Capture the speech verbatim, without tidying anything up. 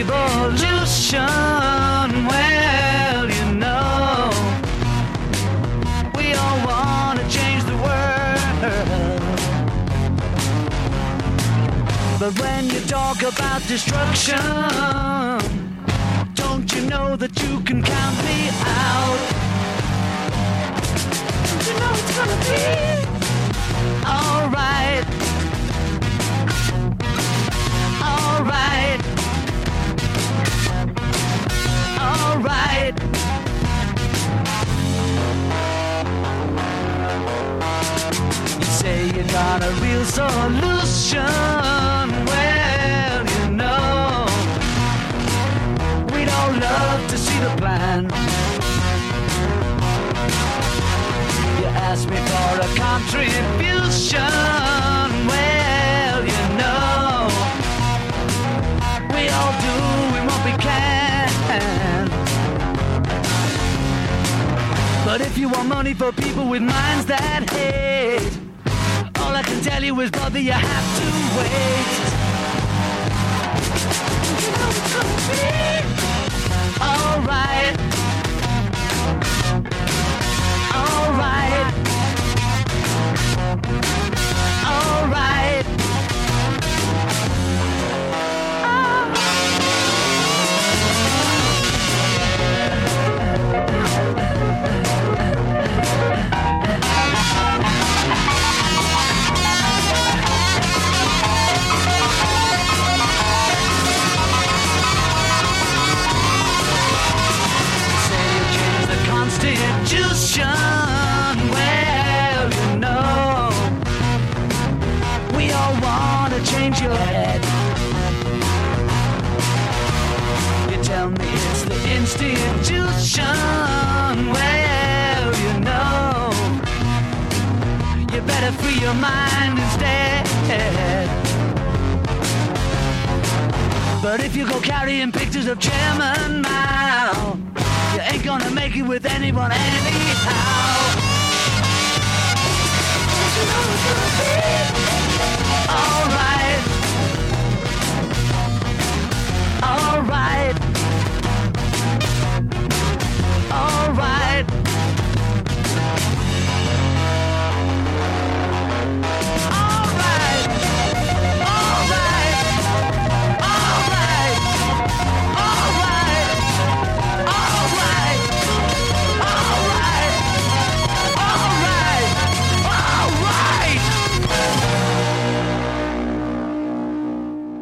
evolution. Well, you know, we all want to change the world. But when you talk about destruction, don't you know that you can count me out? Don't you know it's gonna be alright? Alright. Alright. You say you got a real solution. Well, you know, we'd all love to see the plan. You ask me for a contribution. Well, you know, we all doing what we can. But if you want money for people with minds that hate, all I can tell you is, brother, you have to wait. You know it's gonna be alright. Alright. Alright. Constitution, well, you know, we all want to change your head. You tell me it's the institution, well, you know, you better free your mind instead. But if you go carrying pictures of Chairman Mao, you ain't gonna make it with anyone anyhow.